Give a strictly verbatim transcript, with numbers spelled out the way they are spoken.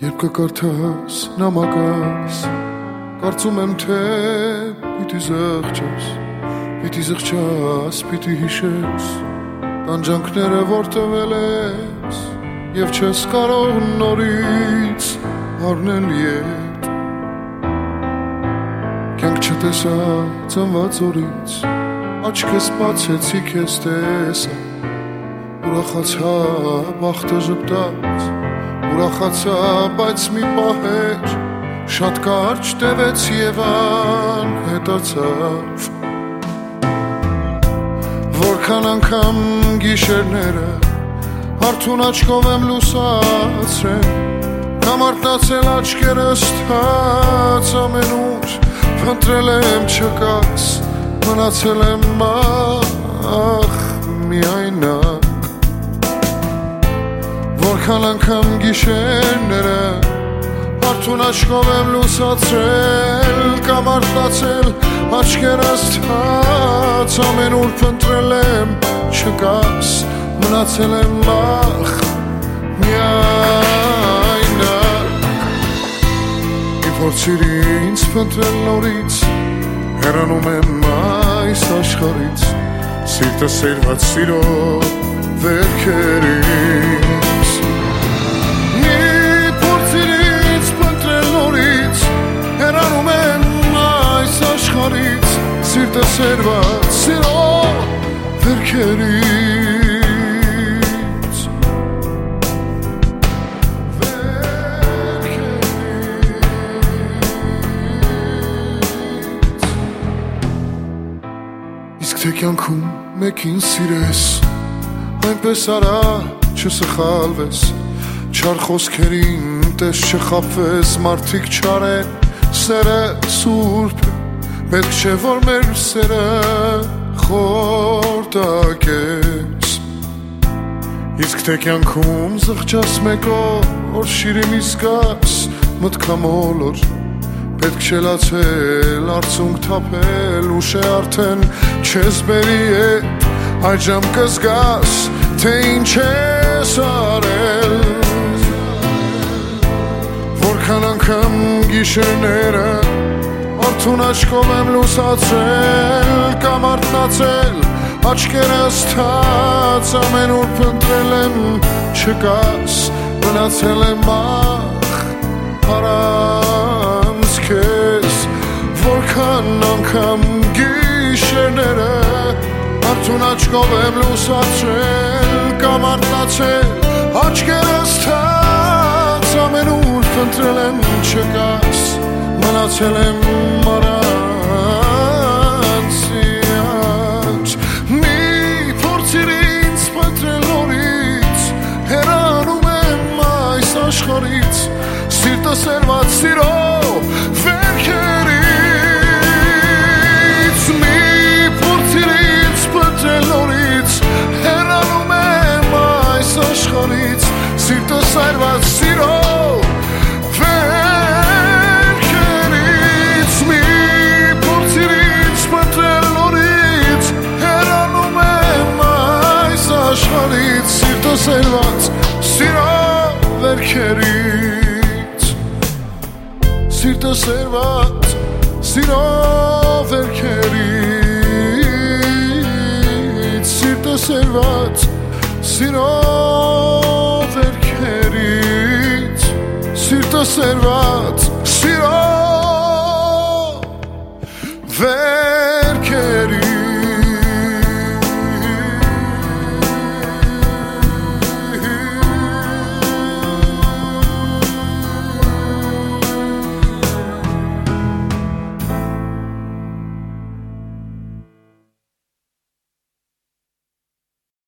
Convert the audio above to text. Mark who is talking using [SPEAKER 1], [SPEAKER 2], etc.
[SPEAKER 1] Երբ կկարդաս նամակս կարծում եմ թե պիտի զղջաս Պիտի զղջաս, պիտի հիշես տանջանքները որ տվել ես Եվ չես կարող նորից առնել ետ Կյանք չտեսա ծնված օրից Աչքս բացեցի քեզ տեսա Ուրախացա բախտը ժպտաց Ուրախացա, բայց մի պահեր Շատ կարճ տևեց և անհետացավ Որքան անգամ գիշերները Հարթուն աչքով եմ լուսացրել Կամ արթնացել աչքերս թաց ամենուր Փնտրել եմ չկաս Մնացել եմ ախ միայնակ Որքան անգամ գիշերները Հարթուն աչքով եմ լուսացրել Կամ արթնացել աչքերս թաց Ամենուր փնտրել եմ չկաս Մնացել եմ ախ միայնակ Մի փորձիր ինձ փնտրել նորից Հեռանում եմ այս աշխարհից Սիրտը սերված սիրո վերքերից Մի փորձիր ինձ փնտրել նորից Հեռանում եմ այս աշխարհից Սիրտը սերված սիրո վերքերից Իսկ թե կյանքում մեկին սիրես Այնպես արա չսխալվես Չար խոսքերին տես չխապվես Մարդիկ չարեն սերը սուրբ Պետք չէ որ մեր սերը խորտակես Իսկ թե կյանքում զղջաս մեկ օր Շիրիմի զգաս մտքամոլոր Պետք չէ լացել արցունք թափել Ուշ է արդեն չես բերի ետ Այդ ժամ կզգաս թե ինչ ես արել Որքան անգամ գիշերները Արթուն աչքով եմ լուսացրել Կամ արթնացել աչքերս թաց Ամենուր փնտրել եմ չկաս Մնացել եմ ախ առանց քեզ Որքան անգամ գիշերները Արթուն աչքով եմ լուսացրել Կամ արթնացել աչքերս թաց Ամենուր փնտրել եմ չկաս Մնացել եմ առանց իած Մի փորձիր ինձ փնտրել նորից Հեռանում եմ այս աշխարհից Սիրտը սերված սիրո վերքերից Մի փորձիր ինձ փնտրել նորից Հեռանում եմ այս աշխարհից Սիրտը սերված սիրո վերքերից Մի փորձիր ինձ փնտրել նորից Հեռանում եմ այս աշխարհից Սիրտը սերված սիրո վերքերից Սիրտը սերված սիրո վերքերից Սիրտը սերված սիրո վերքերից Սիրտը սերված սիրո վերքերից